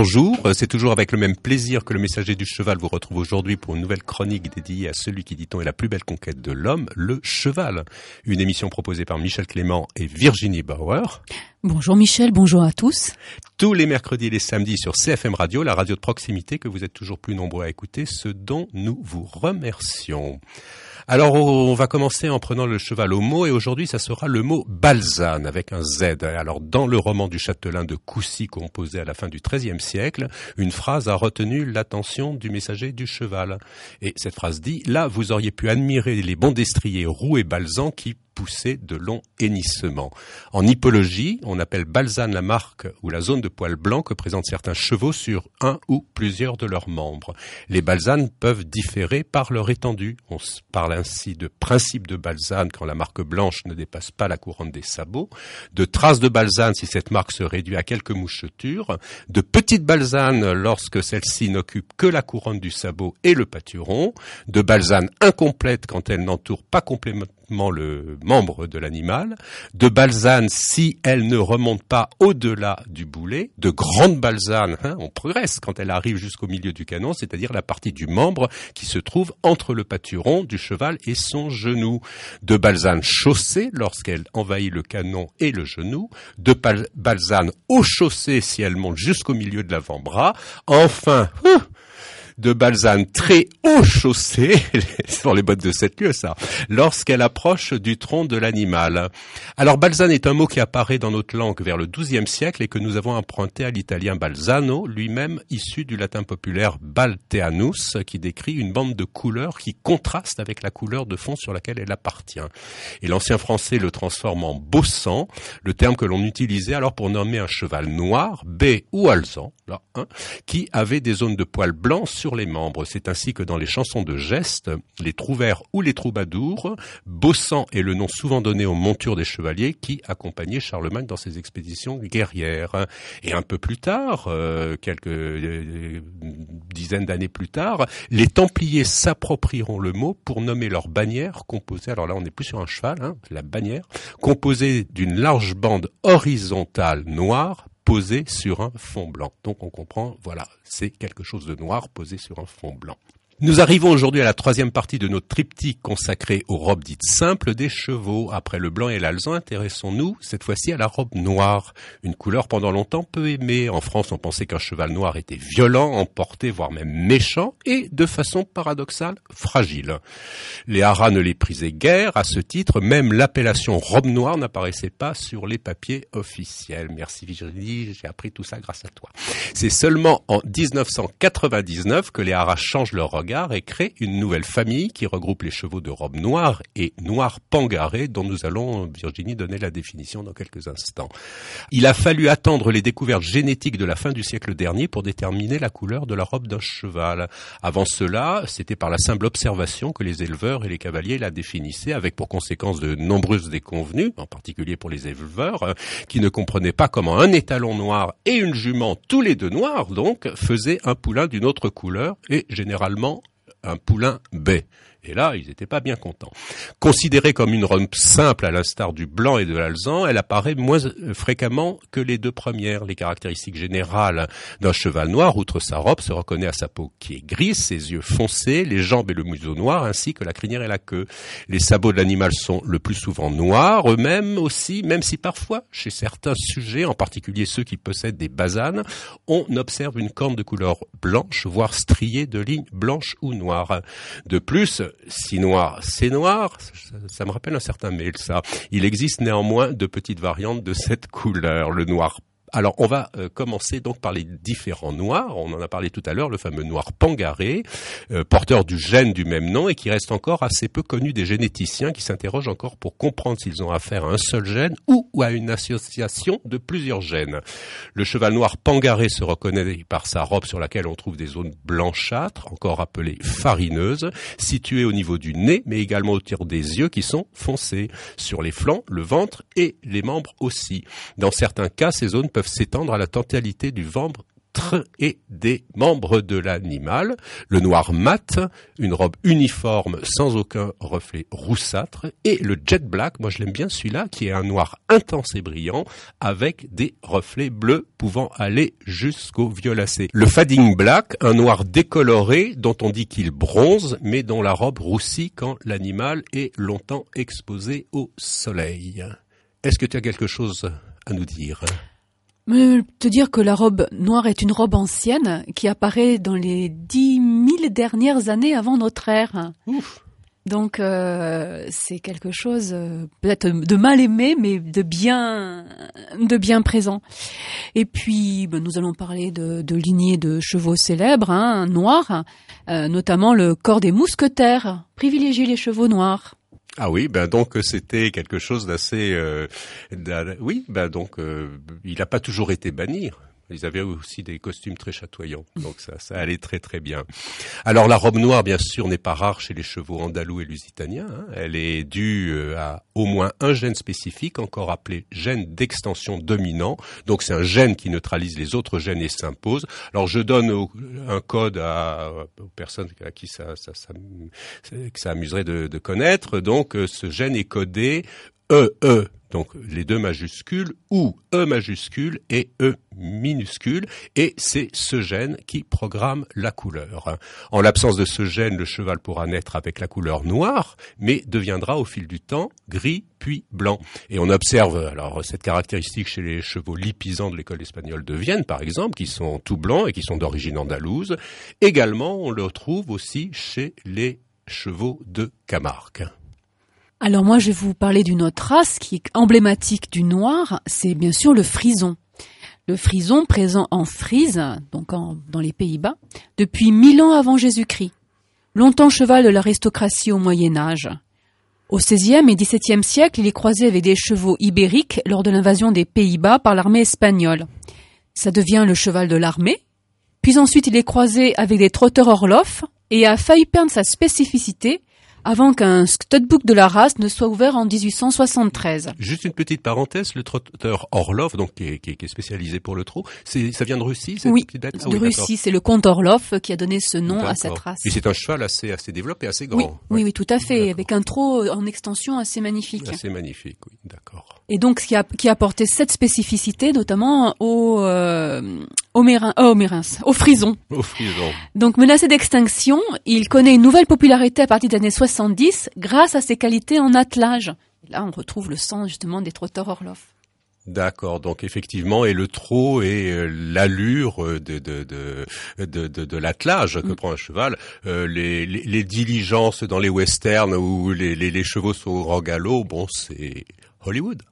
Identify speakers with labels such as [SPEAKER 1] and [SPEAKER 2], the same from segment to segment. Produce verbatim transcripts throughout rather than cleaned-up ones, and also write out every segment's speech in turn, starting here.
[SPEAKER 1] Bonjour, c'est toujours avec le même plaisir que le messager du cheval vous retrouve aujourd'hui pour une nouvelle chronique dédiée à celui qui, dit-on, est la plus belle conquête de l'homme, le cheval. Une émission proposée par Michel Clément et Virginie Bauer.
[SPEAKER 2] Bonjour Michel, bonjour à tous.
[SPEAKER 1] Tous les mercredis et les samedis sur C F M Radio, la radio de proximité que vous êtes toujours plus nombreux à écouter, ce dont nous vous remercions. Alors, on va commencer en prenant le cheval au mot, et aujourd'hui, ça sera le mot balzane, avec un Z. Alors, dans le roman du châtelain de Coucy, composé à la fin du treizième siècle, une phrase a retenu l'attention du messager du cheval. Et cette phrase dit « Là, vous auriez pu admirer les bons destriers roux et balzans qui pousser de longs hennissements. » En hippologie, on appelle balzane la marque ou la zone de poils blancs que présentent certains chevaux sur un ou plusieurs de leurs membres. Les balzanes peuvent différer par leur étendue. On parle ainsi de principe de balzane quand la marque blanche ne dépasse pas la couronne des sabots, de traces de balzane si cette marque se réduit à quelques mouchetures, de petites balzanes lorsque celle-ci n'occupe que la couronne du sabot et le pâturon, de balzane incomplète quand elle n'entoure pas complètement le membre de l'animal, de balzane si elle ne remonte pas au-delà du boulet, de grande balzane, hein, on progresse quand elle arrive jusqu'au milieu du canon, c'est-à-dire la partie du membre qui se trouve entre le pâturon du cheval et son genou, de balzane chaussée lorsqu'elle envahit le canon et le genou, de bal- balzane au chaussée si elle monte jusqu'au milieu de l'avant-bras, enfin, ouh, de balzane très haut chaussée, sur les bottes de sept lieues ça, lorsqu'elle approche du tronc de l'animal. Alors balzane est un mot qui apparaît dans notre langue vers le douzième siècle et que nous avons emprunté à l'italien balzano, lui-même issu du latin populaire balteanus, qui décrit une bande de couleurs qui contraste avec la couleur de fond sur laquelle elle appartient. Et l'ancien français le transforme en bossant, le terme que l'on utilisait alors pour nommer un cheval noir, bai ou alezan, là, hein, qui avait des zones de poils blancs sur les membres. C'est ainsi que dans les chansons de geste, les trouvères ou les troubadours, bossant est le nom souvent donné aux montures des chevaliers qui accompagnaient Charlemagne dans ses expéditions guerrières. Et un peu plus tard, euh, quelques euh, dizaines d'années plus tard, les Templiers s'approprieront le mot pour nommer leur bannière composée, alors là on n'est plus sur un cheval, hein, la bannière, composée d'une large bande horizontale noire posé sur un fond blanc. Donc on comprend, voilà, c'est quelque chose de noir posé sur un fond blanc. Nous arrivons aujourd'hui à la troisième partie de notre triptyque consacré aux robes dites simples des chevaux. Après le blanc et l'alezan, intéressons-nous cette fois-ci à la robe noire, une couleur pendant longtemps peu aimée. En France, on pensait qu'un cheval noir était violent, emporté, voire même méchant, et de façon paradoxale, fragile. Les haras ne les prisaient guère. À ce titre, même l'appellation robe noire n'apparaissait pas sur les papiers officiels. Merci Virginie, j'ai appris tout ça grâce à toi. C'est seulement en dix-neuf cent quatre-vingt-dix-neuf que les haras changent leur regard et crée une nouvelle famille qui regroupe les chevaux de robe noire et noir pangaré, dont nous allons, Virginie, donner la définition dans quelques instants. Il a fallu attendre les découvertes génétiques de la fin du siècle dernier pour déterminer la couleur de la robe d'un cheval. Avant cela, c'était par la simple observation que les éleveurs et les cavaliers la définissaient, avec pour conséquence de nombreuses déconvenues, en particulier pour les éleveurs, qui ne comprenaient pas comment un étalon noir et une jument, tous les deux noirs donc, faisaient un poulain d'une autre couleur et généralement un poulain bai. Et là, ils n'étaient pas bien contents. Considérée comme une robe simple à l'instar du blanc et de l'alezan, elle apparaît moins fréquemment que les deux premières. Les caractéristiques générales d'un cheval noir, outre sa robe, se reconnaît à sa peau qui est grise, ses yeux foncés, les jambes et le museau noirs, ainsi que la crinière et la queue. Les sabots de l'animal sont le plus souvent noirs, eux-mêmes aussi, même si parfois, chez certains sujets, en particulier ceux qui possèdent des basanes, on observe une corne de couleur blanche, voire striée de lignes blanches ou noires. De plus, si noir, c'est noir, ça, ça me rappelle un certain mail, ça. Il existe néanmoins de petites variantes de cette couleur, le noir. Alors, on va euh, commencer donc par les différents noirs. On en a parlé tout à l'heure, le fameux noir pangaré, euh, porteur du gène du même nom et qui reste encore assez peu connu des généticiens qui s'interrogent encore pour comprendre s'ils ont affaire à un seul gène ou, ou à une association de plusieurs gènes. Le cheval noir pangaré se reconnaît par sa robe sur laquelle on trouve des zones blanchâtres, encore appelées farineuses, situées au niveau du nez, mais également autour des yeux qui sont foncés, sur les flancs, le ventre et les membres aussi. Dans certains cas, ces zones peuvent s'étendre à la totalité du ventre ventre et des membres de l'animal. Le noir mat, une robe uniforme sans aucun reflet roussâtre. Et le jet black, moi je l'aime bien celui-là, qui est un noir intense et brillant avec des reflets bleus pouvant aller jusqu'au violacé. Le fading black, un noir décoloré dont on dit qu'il bronze mais dont la robe roussit quand l'animal est longtemps exposé au soleil. Est-ce que tu as quelque chose à nous dire ?
[SPEAKER 2] Euh, te dire que la robe noire est une robe ancienne qui apparaît dans les dix mille dernières années avant notre ère.
[SPEAKER 1] Ouf.
[SPEAKER 2] Donc euh, c'est quelque chose euh, peut-être de mal aimé, mais de bien, de bien présent. Et puis ben, nous allons parler de, de lignées de chevaux célèbres, hein, noirs, euh, notamment le corps des mousquetaires, privilégier les chevaux noirs.
[SPEAKER 1] Ah oui, ben donc c'était quelque chose d'assez, euh, d'a- oui, ben donc euh, il n'a pas toujours été banni. Ils avaient aussi des costumes très chatoyants, donc ça, ça allait très très bien. Alors la robe noire, bien sûr, n'est pas rare chez les chevaux andalous et lusitaniens. Hein. Elle est due à au moins un gène spécifique, encore appelé gène d'extension dominant. Donc c'est un gène qui neutralise les autres gènes et s'impose. Alors je donne un code à, aux personnes à qui ça, ça, ça, que ça amuserait de, de connaître. Donc ce gène est codé E E. Donc les deux majuscules ou E majuscule et E minuscule, et c'est ce gène qui programme la couleur. En l'absence de ce gène, le cheval pourra naître avec la couleur noire, mais deviendra au fil du temps gris puis blanc. Et on observe alors cette caractéristique chez les chevaux lipisants de l'école espagnole de Vienne, par exemple, qui sont tout blancs et qui sont d'origine andalouse. Également, on le trouve aussi chez les chevaux de Camargue.
[SPEAKER 2] Alors moi, je vais vous parler d'une autre race qui est emblématique du noir, c'est bien sûr le frison. Le frison présent en Frise, donc en, dans les Pays-Bas, depuis mille ans avant Jésus-Christ. Longtemps cheval de l'aristocratie au Moyen-Âge. Au seizième et dix-septième siècle, il est croisé avec des chevaux ibériques lors de l'invasion des Pays-Bas par l'armée espagnole. Ça devient le cheval de l'armée. Puis ensuite, il est croisé avec des trotteurs Orloff et a failli perdre sa spécificité avant qu'un studbook de la race ne soit ouvert en dix-huit cent soixante-treize.
[SPEAKER 1] Juste une petite parenthèse, le trotteur Orloff, donc qui est, qui est, qui est spécialisé pour le trot, c'est, ça vient de Russie, cette
[SPEAKER 2] oui,
[SPEAKER 1] petite bête
[SPEAKER 2] de
[SPEAKER 1] ah, oui,
[SPEAKER 2] Russie,
[SPEAKER 1] d'accord.
[SPEAKER 2] C'est le comte Orloff qui a donné ce nom
[SPEAKER 1] D'accord.
[SPEAKER 2] à cette race.
[SPEAKER 1] Et c'est un cheval assez, assez développé, assez grand.
[SPEAKER 2] Oui,
[SPEAKER 1] ouais.
[SPEAKER 2] oui, oui, tout à fait,
[SPEAKER 1] D'accord.
[SPEAKER 2] avec un trot en extension assez magnifique.
[SPEAKER 1] Assez magnifique, oui, d'accord.
[SPEAKER 2] Et donc, ce qui a, qui a apporté cette spécificité, notamment au, euh, au mérin, oh, au mérins, au frison.
[SPEAKER 1] Au frison.
[SPEAKER 2] Donc, menacé d'extinction, il connaît une nouvelle popularité à partir des années soixante-dix grâce à ses qualités en attelage. Et là, on retrouve le sang, justement, des trotteurs Orloff.
[SPEAKER 1] D'accord, donc effectivement, et le trot et euh, l'allure de de de de, de, de l'attelage que mm. prend un cheval, euh, les, les les diligences dans les westerns où les les, les chevaux sont au galop, bon, c'est Hollywood.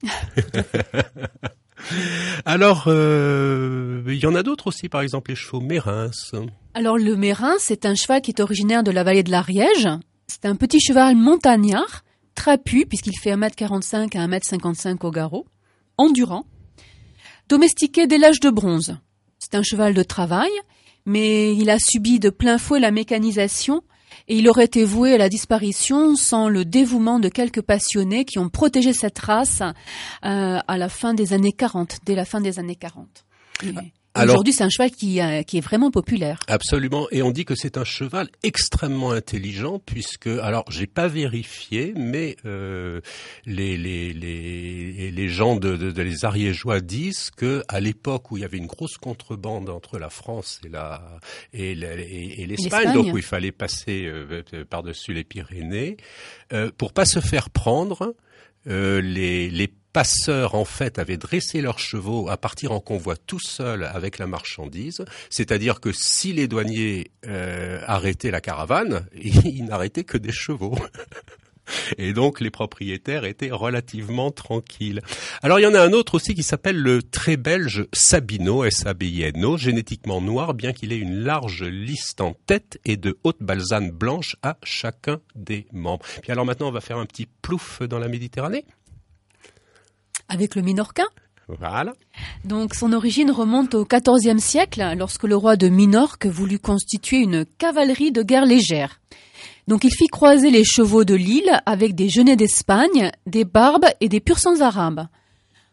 [SPEAKER 1] Alors, euh, il y en a d'autres aussi, par exemple les chevaux mérins.
[SPEAKER 2] Alors le mérin, c'est un cheval qui est originaire de la vallée de l'Ariège. C'est un petit cheval montagnard, trapu puisqu'il fait un mètre quarante-cinq à un mètre cinquante-cinq au garrot, endurant, domestiqué dès l'âge de bronze. C'est un cheval de travail, mais il a subi de plein fouet la mécanisation et il aurait été voué à la disparition sans le dévouement de quelques passionnés qui ont protégé cette race euh, à la fin des années quarante, dès la fin des années quarante. Et
[SPEAKER 1] Alors,
[SPEAKER 2] aujourd'hui, c'est un cheval qui, euh, qui est vraiment populaire.
[SPEAKER 1] Absolument, et on dit que c'est un cheval extrêmement intelligent puisque, alors j'ai pas vérifié, mais euh, les les les les gens de, de, de les Ariégeois disent que à l'époque où il y avait une grosse contrebande entre la France et la et, la, et, et l'Espagne,
[SPEAKER 2] l'Espagne,
[SPEAKER 1] donc où il fallait passer euh, par-dessus les Pyrénées, euh, pour pas se faire prendre, euh, les les passeurs, en fait, avaient dressé leurs chevaux à partir en convoi tout seuls avec la marchandise. C'est-à-dire que si les douaniers euh, arrêtaient la caravane, ils n'arrêtaient que des chevaux. Et donc, les propriétaires étaient relativement tranquilles. Alors, il y en a un autre aussi qui s'appelle le très belge Sabino, S A B I N O, génétiquement noir, bien qu'il ait une large liste en tête et de hautes balsanes blanches à chacun des membres. Puis alors maintenant, on va faire un petit plouf dans la Méditerranée.
[SPEAKER 2] Avec le Minorquin.
[SPEAKER 1] Voilà.
[SPEAKER 2] Donc son origine remonte au quatorzième siècle, lorsque le roi de Minorque voulut constituer une cavalerie de guerre légère. Donc il fit croiser les chevaux de l'île avec des genêts d'Espagne, des barbes et des pur-sangs arabes.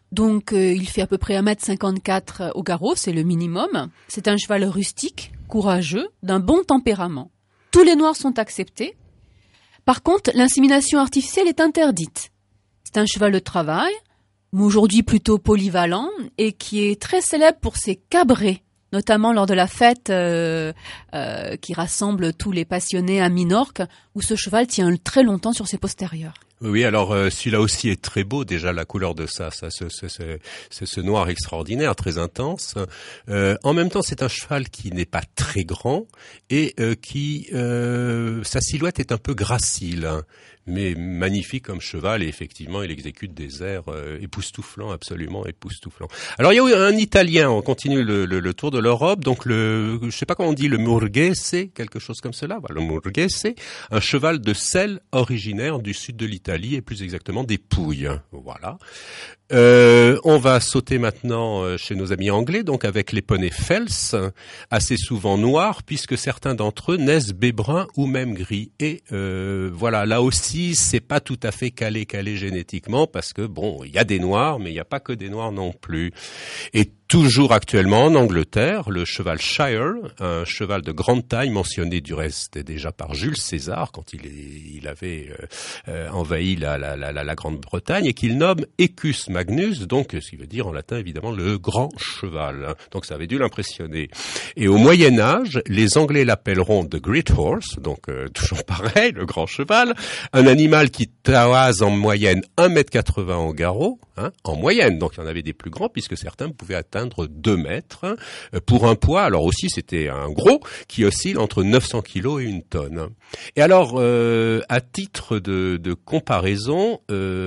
[SPEAKER 2] Donc euh, il fait à peu près un mètre cinquante-quatre au garrot, c'est le minimum. C'est un cheval rustique, courageux, d'un bon tempérament. Tous les noirs sont acceptés. Par contre, l'insémination artificielle est interdite. C'est un cheval de travail, mais aujourd'hui plutôt polyvalent, et qui est très célèbre pour ses cabrets, notamment lors de la fête euh, euh, qui rassemble tous les passionnés à Minorque, où ce cheval tient très longtemps sur ses postérieurs.
[SPEAKER 1] Oui, alors euh, celui-là aussi est très beau, déjà la couleur de ça, ça ce, ce, ce, ce, ce noir extraordinaire, très intense. Euh, en même temps, c'est un cheval qui n'est pas très grand et euh, qui, euh, sa silhouette est un peu gracile, hein, mais magnifique comme cheval, et effectivement, il exécute des airs euh, époustouflants, absolument époustouflants. Alors, il y a eu un Italien, on continue le, le, le tour de l'Europe, donc le, je sais pas comment on dit, le Murghese, quelque chose comme cela, voilà, le Murghese, un cheval de selle originaire du sud de l'Italie, et plus exactement des Pouilles, voilà. Euh, on va sauter maintenant chez nos amis anglais, donc avec les poneys Fels, assez souvent noirs, puisque certains d'entre eux naissent bébruns ou même gris. Et euh, voilà, là aussi, c'est pas tout à fait calé calé génétiquement, parce que bon, il y a des noirs, mais il n'y a pas que des noirs non plus. Et toujours actuellement en Angleterre, le cheval Shire, un cheval de grande taille mentionné du reste déjà par Jules César quand il, est, il avait euh, euh, envahi la, la, la, la Grande-Bretagne, et qu'il nomme Equus Magnus, donc ce qui veut dire en latin évidemment le grand cheval. Donc ça avait dû l'impressionner. Et au Moyen Âge, les Anglais l'appelleront the Great Horse, donc euh, toujours pareil, le grand cheval, un animal qui toise en moyenne un mètre quatre-vingts au garrot, hein, en moyenne. Donc il y en avait des plus grands puisque certains pouvaient atteindre deux mètres, pour un poids, alors aussi c'était un gros, qui oscille entre neuf cents kilos et une tonne. Et alors, euh, à titre de, de comparaison,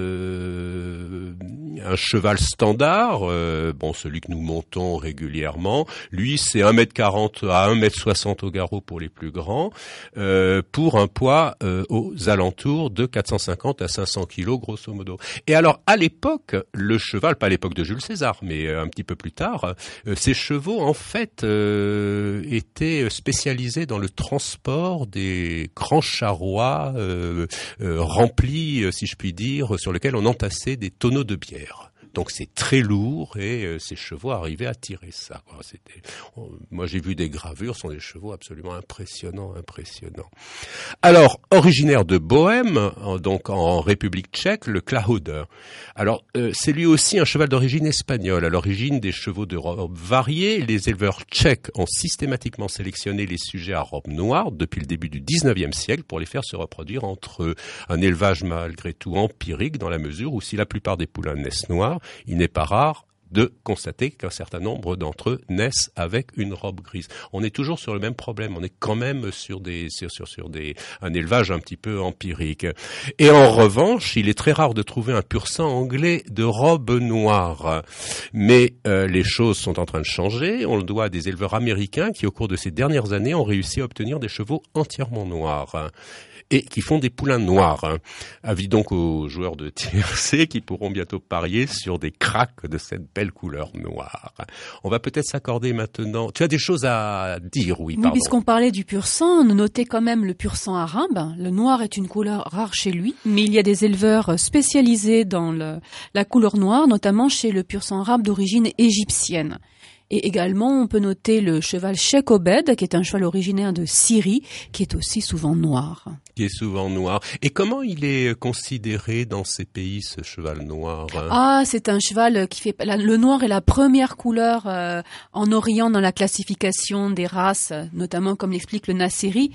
[SPEAKER 1] euh, un cheval standard, euh, bon, celui que nous montons régulièrement, lui c'est un mètre quarante à un mètre soixante au garrot pour les plus grands, euh, pour un poids euh, aux alentours de quatre cent cinquante à cinq cents kilos grosso modo. Et alors, à l'époque, le cheval, pas à l'époque de Jules César, mais un petit peu plus tard, Euh, ces chevaux, en fait, euh, étaient spécialisés dans le transport des grands charrois euh, euh, remplis, si je puis dire, sur lesquels on entassait des tonneaux de bière. Donc c'est très lourd et euh, ces chevaux arrivaient à tirer ça, quoi. C'était, on, moi j'ai vu des gravures, ce sont des chevaux absolument impressionnants, impressionnants. Alors, originaire de Bohême, en, donc en République tchèque, le Klahouder. Alors, euh, c'est lui aussi un cheval d'origine espagnole. À l'origine des chevaux de robe variée, les éleveurs tchèques ont systématiquement sélectionné les sujets à robe noire depuis le début du dix-neuvième siècle pour les faire se reproduire entre eux. Un élevage malgré tout empirique dans la mesure où si la plupart des poulains naissent noirs, il n'est pas rare de constater qu'un certain nombre d'entre eux naissent avec une robe grise. On est toujours sur le même problème, on est quand même sur des sur sur, sur des un élevage un petit peu empirique. Et en revanche, il est très rare de trouver un pur sang anglais de robe noire. Mais euh, les choses sont en train de changer, on le doit à des éleveurs américains qui au cours de ces dernières années ont réussi à obtenir des chevaux entièrement noirs et qui font des poulains noirs. Avis donc aux joueurs de T R C qui pourront bientôt parier sur des cracks de cette belle couleur noire. On va peut-être s'accorder maintenant. Tu as des choses à dire, oui, pardon.
[SPEAKER 2] Oui, puisqu'on parlait du pur sang, on notait quand même le pur sang arabe. Le noir est une couleur rare chez lui, mais il y a des éleveurs spécialisés dans le, la couleur noire, notamment chez le pur sang arabe d'origine égyptienne. Et également, on peut noter le cheval Sheikh Obed, qui est un cheval originaire de Syrie, qui est aussi souvent noir.
[SPEAKER 1] Qui est souvent noir. Et comment il est considéré dans ces pays, ce cheval noir, hein?
[SPEAKER 2] Ah, c'est un cheval qui fait... Le noir est la première couleur euh, en Orient dans la classification des races, notamment comme l'explique le Nassiri.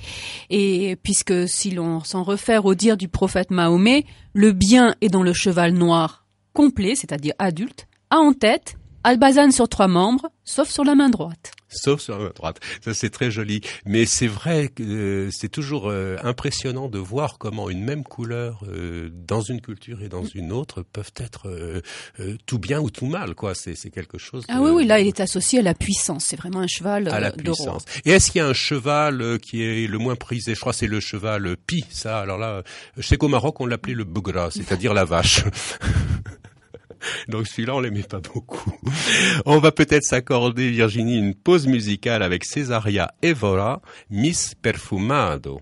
[SPEAKER 2] Et puisque si l'on s'en réfère au dire du prophète Mahomet, le bien est dans le cheval noir complet, c'est-à-dire adulte, a en tête Albazane sur trois membres, sauf sur la main droite.
[SPEAKER 1] Sauf sur la main droite. Ça, c'est très joli. Mais c'est vrai que euh, c'est toujours euh, impressionnant de voir comment une même couleur, euh, dans une culture et dans une autre, peuvent être euh, euh, tout bien ou tout mal, quoi. C'est, c'est quelque chose...
[SPEAKER 2] Ah de, oui, oui, là, il est associé à la puissance. C'est vraiment un cheval euh,
[SPEAKER 1] à la
[SPEAKER 2] de
[SPEAKER 1] puissance.
[SPEAKER 2] roi.
[SPEAKER 1] Et est-ce qu'il y a un cheval euh, qui est le moins prisé? Je crois que c'est le cheval euh, Pi, ça. Alors là, je sais qu'au Maroc, on l'appelait le Bougra, c'est-à-dire la vache. Donc celui-là, on l'aimait pas beaucoup. On va peut-être s'accorder, Virginie, une pause musicale avec Cesaria Evora, Miss Perfumado.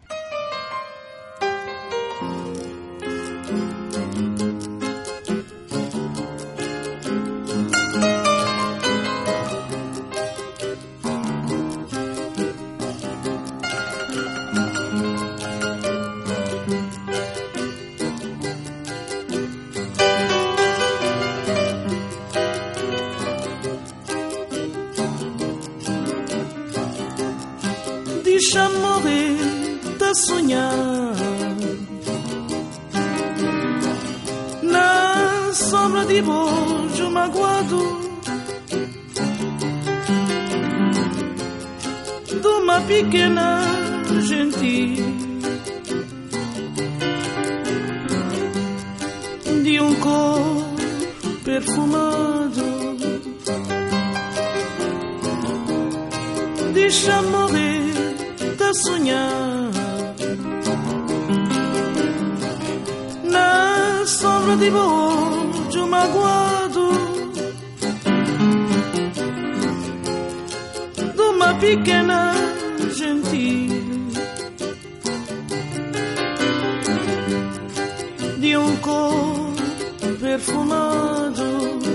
[SPEAKER 3] sonhar na sombra de bojo magoado de uma pequena gentil, de um corpo perfumado, deixa morrer, tá sonhar na sombra de bojo magoado de uma pequena gentil, de um corpo perfumado,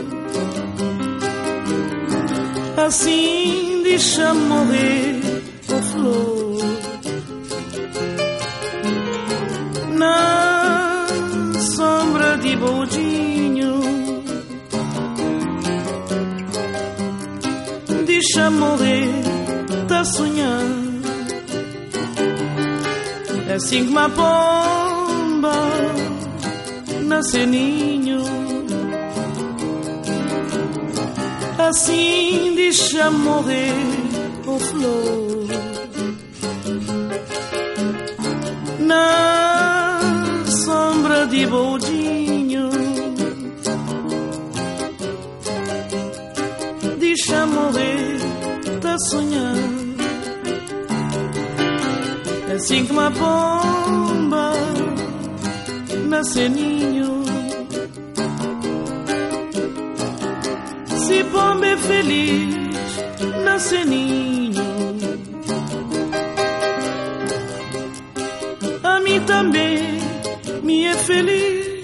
[SPEAKER 3] assim deixa morrer a flor na sombra de bojinho, deixa morrer, tá sonhando, é assim que uma pomba nasce ninho, assim deixa morrer a flor na sombra de bojinho, deixa morrer, tá sonhando, é assim que uma pomba nasce ninho, se pomba é feliz nasce ninho, a mim também me é feliz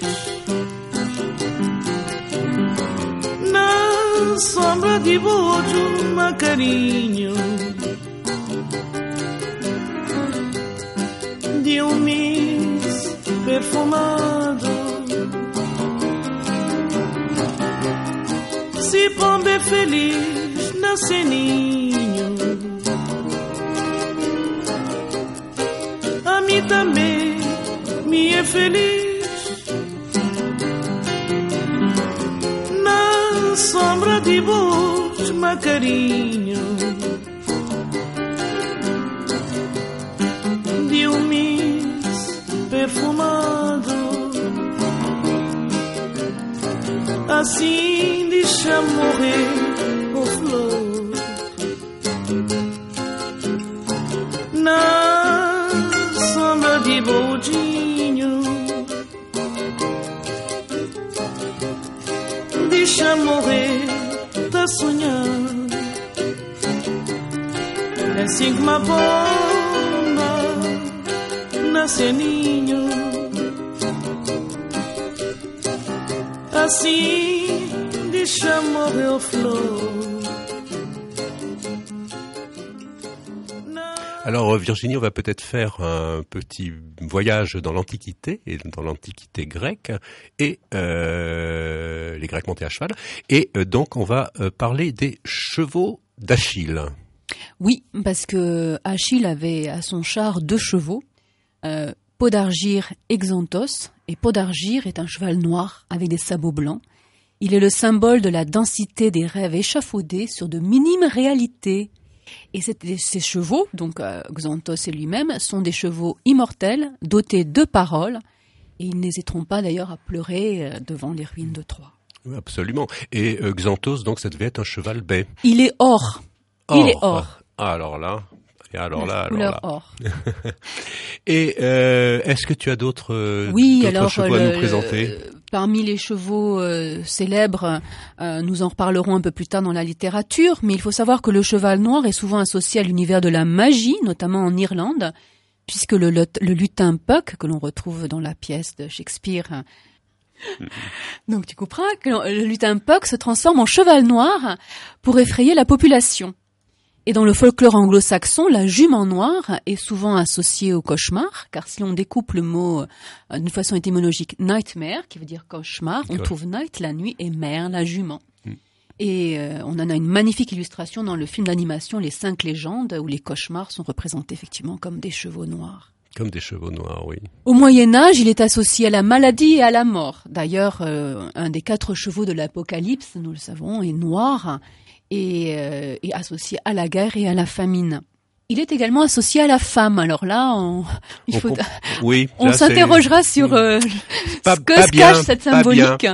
[SPEAKER 3] na sombra de bojo macarinho, de um mis perfumado, se pomba é feliz nasce ninho, a mim também me é feliz na sombra de bojo macarinho, de um mis perfumado, assim deixa morrer a flor na sombra de bojinho, deixa morrer, tá sonhando, é assim que uma pomba nasce ninho, assim deixa morrer a flor.
[SPEAKER 1] Alors Virginie, on va peut-être faire un petit voyage dans l'Antiquité, et dans l'Antiquité grecque, et euh, les Grecs montaient à cheval, et euh, donc on va euh, parler des chevaux d'Achille.
[SPEAKER 2] Oui, parce que Achille avait à son char deux chevaux, euh, Podargire et Xanthos, et Podargire est un cheval noir avec des sabots blancs. Il est le symbole de la densité des rêves échafaudés sur de minimes réalités. Et ces chevaux, donc euh, Xanthos et lui-même, sont des chevaux immortels, dotés de paroles, et ils n'hésiteront pas d'ailleurs à pleurer euh, devant les ruines de Troie.
[SPEAKER 1] Absolument. Et euh, Xanthos, donc, ça devait être un cheval bai.
[SPEAKER 2] Il est or.
[SPEAKER 1] or.
[SPEAKER 2] Il est or.
[SPEAKER 1] Ah, alors là... Et alors là, alors
[SPEAKER 2] couleur
[SPEAKER 1] là.
[SPEAKER 2] or.
[SPEAKER 1] Et euh, est-ce que tu as d'autres, euh,
[SPEAKER 2] oui,
[SPEAKER 1] d'autres
[SPEAKER 2] alors,
[SPEAKER 1] chevaux
[SPEAKER 2] le,
[SPEAKER 1] à nous présenter?
[SPEAKER 2] euh, Parmi les chevaux euh, célèbres, euh, nous en reparlerons un peu plus tard dans la littérature, mais il faut savoir que le cheval noir est souvent associé à l'univers de la magie, notamment en Irlande, puisque le, le, le lutin Puck, que l'on retrouve dans la pièce de Shakespeare, donc tu comprends que le lutin Puck se transforme en cheval noir pour effrayer la population. Et dans le folklore anglo-saxon, la jument noire est souvent associée au cauchemar, car si l'on découpe le mot euh, d'une façon étymologique nightmare, qui veut dire cauchemar, on trouve night, la nuit, et mare, la jument. Mm. Et euh, on en a une magnifique illustration dans le film d'animation Les Cinq Légendes, où les cauchemars sont représentés effectivement comme des chevaux noirs.
[SPEAKER 1] Comme des chevaux noirs, oui.
[SPEAKER 2] Au Moyen-Âge, il est associé à la maladie et à la mort. D'ailleurs, euh, un des quatre chevaux de l'Apocalypse, nous le savons, est noir et euh, est associé à la guerre et à la famine. Il est également associé à la femme. Alors là, on, il faut,
[SPEAKER 1] on, oui,
[SPEAKER 2] on
[SPEAKER 1] là,
[SPEAKER 2] s'interrogera
[SPEAKER 1] c'est...
[SPEAKER 2] sur euh,
[SPEAKER 1] pas,
[SPEAKER 2] ce que
[SPEAKER 1] pas
[SPEAKER 2] se
[SPEAKER 1] bien,
[SPEAKER 2] cache cette symbolique.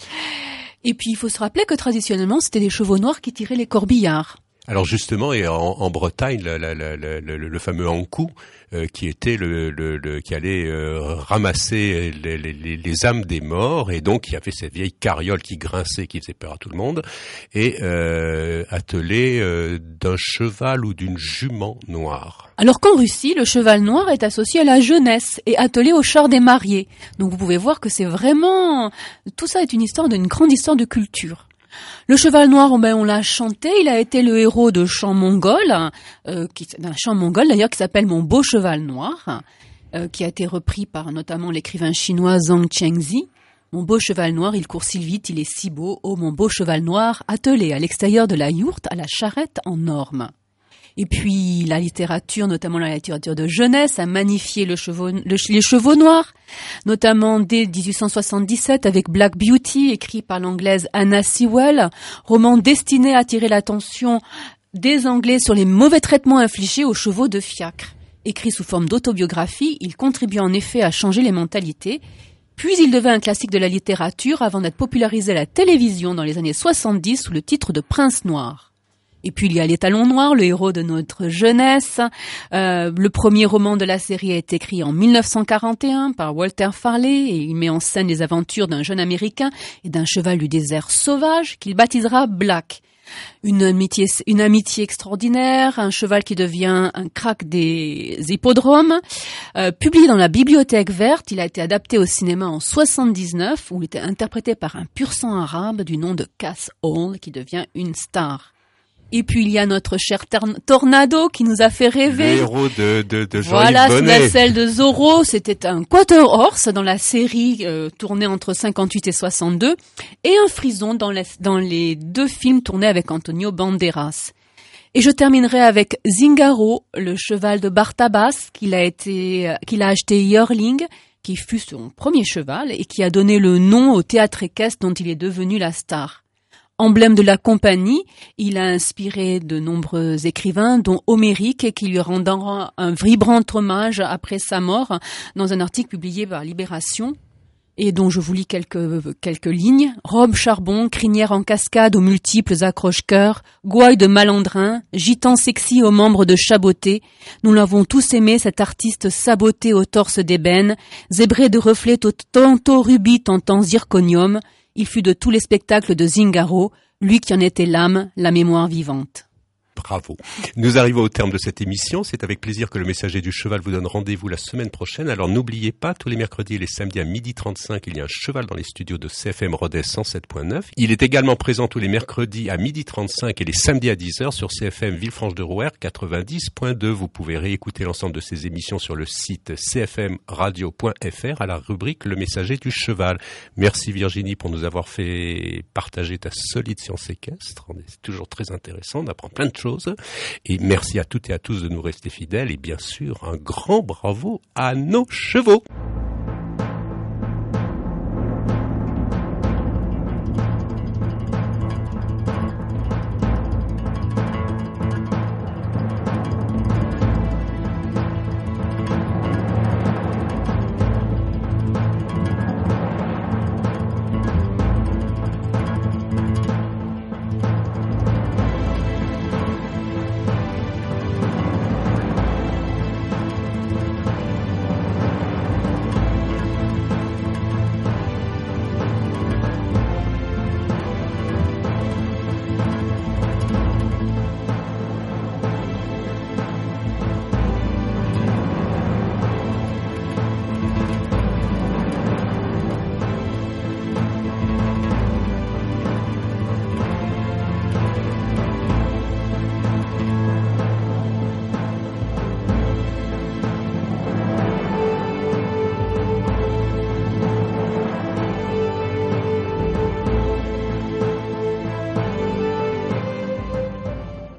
[SPEAKER 2] Et puis, il faut se rappeler que traditionnellement, c'était des chevaux noirs qui tiraient les corbillards.
[SPEAKER 1] Alors justement, et en, en Bretagne, le, le, le, le, le fameux Ankou, euh, qui était le, le, le qui allait euh, ramasser les, les, les âmes des morts, et donc il y avait cette vieille carriole qui grinçait, qui faisait peur à tout le monde, et euh, attelée euh, d'un cheval ou d'une jument noire.
[SPEAKER 2] Alors qu'en Russie, le cheval noir est associé à la jeunesse et attelé au char des mariés. Donc vous pouvez voir que c'est vraiment... Tout ça est une histoire d'une grande histoire de culture. Le cheval noir, ben, on l'a chanté, il a été le héros de chants mongols, euh, qui, d'un chant mongol d'ailleurs qui s'appelle Mon beau cheval noir, euh, qui a été repris par notamment l'écrivain chinois Zhang Chengzi. Mon beau cheval noir, il court si vite, il est si beau, oh mon beau cheval noir, attelé à l'extérieur de la yourte à la charrette en orme. Et puis la littérature, notamment la littérature de jeunesse, a magnifié le chevaux, le, les chevaux noirs, notamment dès dix-huit cent soixante-dix-sept avec Black Beauty, écrit par l'anglaise Anna Sewell, roman destiné à attirer l'attention des Anglais sur les mauvais traitements infligés aux chevaux de fiacre. Écrit sous forme d'autobiographie, il contribue en effet à changer les mentalités. Puis il devint un classique de la littérature avant d'être popularisé à la télévision dans les années soixante-dix sous le titre de Prince Noir. Et puis il y a l'Étalon Noir, le héros de notre jeunesse. Euh, le premier roman de la série a été écrit en mille neuf cent quarante et un par Walter Farley et il met en scène les aventures d'un jeune Américain et d'un cheval du désert sauvage qu'il baptisera Black. Une amitié, une amitié extraordinaire, un cheval qui devient un crack des hippodromes. Euh, publié dans la Bibliothèque verte, il a été adapté au cinéma en soixante-dix-neuf où il était interprété par un pur sang arabe du nom de Cass Hall qui devient une star. Et puis il y a notre cher Tornado qui nous a fait rêver.
[SPEAKER 1] Le héros de, de, de Jean-Yves
[SPEAKER 2] Voilà, sous
[SPEAKER 1] Bonnet.
[SPEAKER 2] la selle de Zorro, c'était un quarter horse dans la série euh, tournée entre cinquante-huit et soixante-deux, et un frison dans les, dans les deux films tournés avec Antonio Banderas. Et je terminerai avec Zingaro, le cheval de Bartabas qu'il a été, qu'il a acheté yearling, qui fut son premier cheval et qui a donné le nom au théâtre équestre dont il est devenu la star. Emblème de la compagnie, il a inspiré de nombreux écrivains, dont Homérique, qui lui rendra un vibrant hommage après sa mort dans un article publié par Libération, et dont je vous lis quelques, quelques lignes. Robe charbon, crinière en cascade aux multiples accroche-cœurs, gouaille de malandrin, gitan sexy aux membres de chaboté. Nous l'avons tous aimé, cet artiste saboté au torse d'ébène, zébré de reflets tantôt rubis, tantôt zirconium. Il fut de tous les spectacles de Zingaro, lui qui en était l'âme, la mémoire vivante.
[SPEAKER 1] Bravo. Nous arrivons au terme de cette émission. C'est avec plaisir que le Messager du Cheval vous donne rendez-vous la semaine prochaine. Alors n'oubliez pas, tous les mercredis et les samedis à midi trente-cinq, il y a un cheval dans les studios de C F M Rodez cent sept point neuf. Il est également présent tous les mercredis à midi trente-cinq et les samedis à dix heures sur C F M Villefranche-de-Rouergue quatre-vingt-dix point deux. Vous pouvez réécouter l'ensemble de ces émissions sur le site c f m radio point f r à la rubrique Le Messager du Cheval. Merci Virginie pour nous avoir fait partager ta solide science équestre. C'est toujours très intéressant, on apprend plein de choses. Et merci à toutes et à tous de nous rester fidèles et bien sûr un grand bravo à nos chevaux.